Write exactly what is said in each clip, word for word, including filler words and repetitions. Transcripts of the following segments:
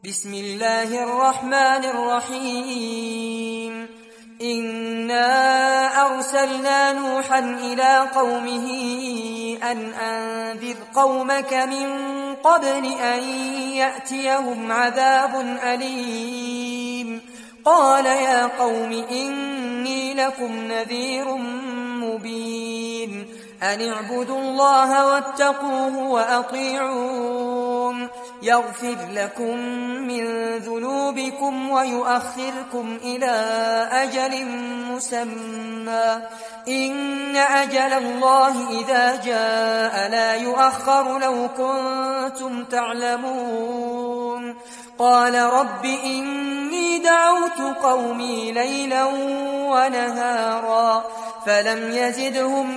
بسم الله الرحمن الرحيم إنا أرسلنا نوحا إلى قومه أن أنذر قومك من قبل أن يأتيهم عذاب أليم قال يا قوم إني لكم نذير مبين أن اعبدوا الله واتقوه وأطيعون يغفر لكم من ذنوبكم ويؤخركم إلى أجل مسمى إن أجل الله إذا جاء لا يؤخر لو كنتم تعلمون قال رب إني دعوت قومي ليلا ونهارا فلم يزدهم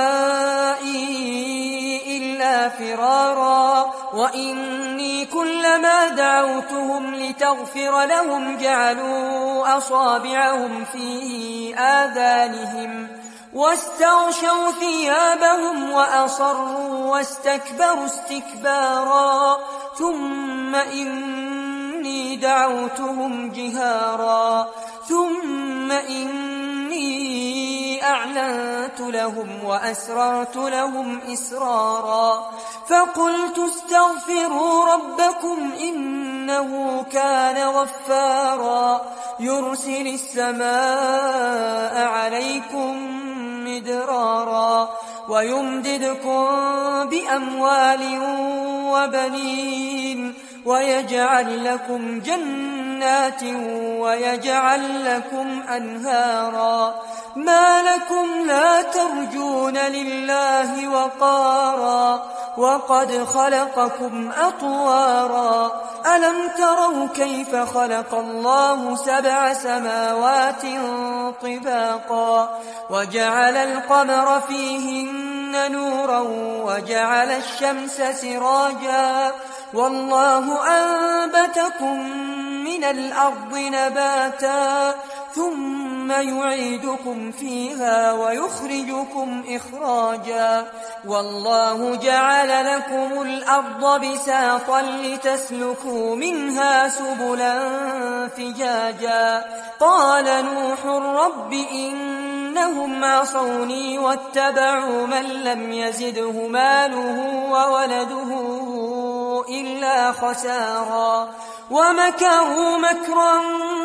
دعائي إلا فرارا وإني كلما دعوتهم لتغفر لهم جعلوا أصابعهم في آذانهم واستغشوا ثيابهم وأصروا واستكبروا استكبارا ثم إني دعوتهم جهارا ثم إني أعلنت لهم وأسررت لهم إسرارا فقلت استغفروا ربكم إنه كان غفارا يرسل السماء عليكم مدرارا ويمددكم بأموال وبنين ويجعل لكم جنات ويجعل لكم أنهارا ما لكم لا ترجون لله وقارا وقد خلقكم أطوارا ألم تروا كيف خلق الله سبع سماوات طباقا وجعل القمر فيهن نورا وجعل الشمس سراجا والله أنبتكم من الأرض نباتا ثم يعيدكم فيها ويخرجكم إخراجا والله جعل لكم الأرض بساطا لتسلكوا منها سبلا فجاجا قال نوح رب إنهم عصوني واتبعوا من لم يزده ماله وولده إلا خسارا ومكروا مكرا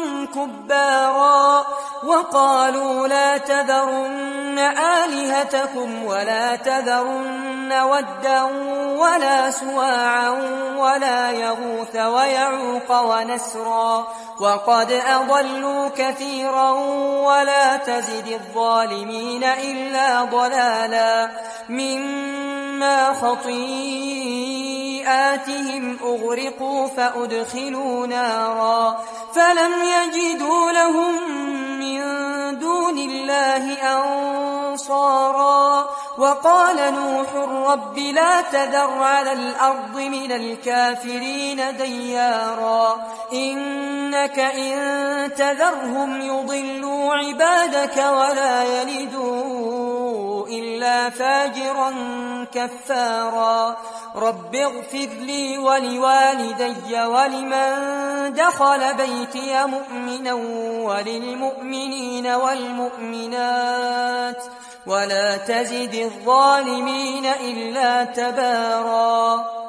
كبارا وقالوا لا تذرن آلهتكم ولا تذرن ودا ولا سواعا ولا يغوث ويعوق ونسرا وقد أضلوا كثيرا ولا تزد الظالمين إلا ضلالا مما خطيئاتهم أغرقوا فأدخلوا نارا فلم يجدوا لهم من دون الله أنصارا وقال نوح رب لا تذر على الأرض من الكافرين ديارا إنك إن تذرهم يضلوا عبادك ولا يلدوا إلا فاجرا كفارا رب اغفر لي ولوالدي ولمن دخل بيتي مؤمنا وللمؤمنين والمؤمنات ولا تزد الظالمين إلا تبارا.